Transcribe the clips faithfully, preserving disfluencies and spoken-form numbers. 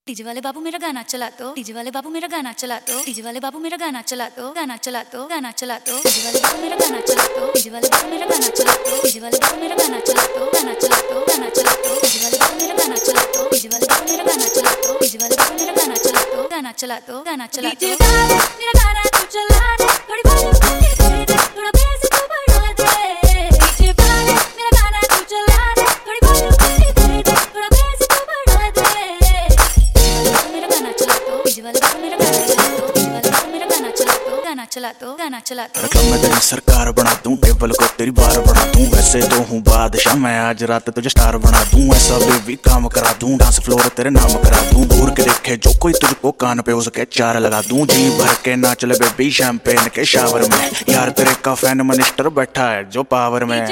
DJ वाले बाबू मेरा गाना चला दो, डीजे वाले बाबू मेरा गाना चला दो, डीजे वाले बाबू मेरा गाना चला दो, गाना चला दो, गाना चला दो, डीजे वाले बाबू मेरा गाना चला दो, डीजे वाले बाबू मेरा गाना चला दो, डीजे वाले बाबू मेरा गाना चला दो, गाना चला दो, गाना चला दो, डीजे वाले बाबू मेरा गाना चला दो, डीजे वाले बाबू मेरा गाना चला दो, डीजे वाले बाबू मेरा गाना चला दो, गाना चला दो, गाना चला दो, डीजे वाले मेरा गाना तू चला दे, थोड़ी वॉल्यूम दे दे, थोड़ा बेस तू बढ़ा दे, डीजे वाले मेरा गाना तू चला दे, थोड़ी वॉल्यूम दे दे, थोड़ा बेस तू बढ़ा दे, मेरा गाना चला दो, डीजे वाले बाबू मेरा गाना चला दो, डीजे वाले बाबू मेरा गाना चला दो, गाना चला दो, गाना चला दो। क्लब में तेरी सरकार बना दूं, टेबल को तेरी बार बना दूं, वैसे तो हूँ बादशाह मैं, आज रात तुझे स्टार बना दूं, ऐसा बेबी काम करा दूं, डांस फ्लोर तेरे नाम करा दूं, दूर के देखे जो कोई तुझको कान पे उसके चार लगा दूं, जी भर के नाच ले बेबी शैंपेन के शावर में, यार तेरे का फैन मिनिस्टर बैठा है जो पावर में।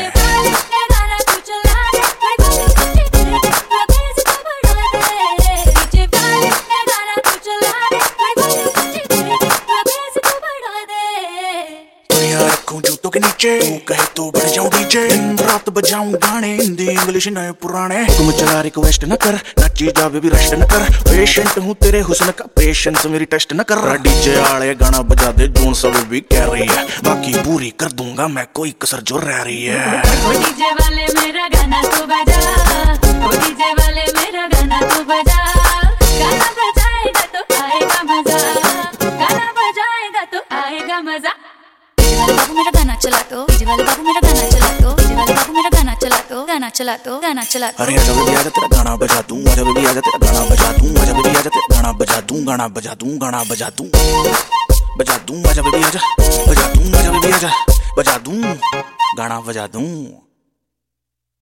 जूतों के नीचे तू कहे तो बढ़ जाऊं डीजे, दिन रात बजाऊं गाने हिंदी इंग्लिश नए पुराने, तुम चला रिक्वेस्ट न कर, नाची जा बेबी रेस्ट न कर, पेशेंट हूँ तेरे हुस्न का पेशेंस मेरी टेस्ट न कर, डीजे आले गाना बजा दे जोन सब भी कह रही है, बाकी पूरी कर दूंगा मैं कोई कसर जो रह रही है। डीजे वाले मेरा गाना तू बजा, डीजे वाले मेरा गाना तू बजा, गाना बजाएगा तो आएगा मजा, गाना बजाएगा तो आएगा मजा। बाबू मेरा गाना चला दो, डीजे वाले बाबू मेरा गाना चला दो, डीजे वाले बाबू मेरा गाना चला दो, गाना चला दो, गाना चला दो। अरे आजा बेबी आजा तेरा गाना बजा दूं, आजा बेबी आजा तेरा गाना बजा दूं, आजा बेबी आजा तेरा गाना बजा दूं, गाना बजा दूं, गाना बजा दूं, बजा दूं, आजा बेबी आजा बजा दूं, आजा बेबी आजा बजा दूं, गाना बजा दूं।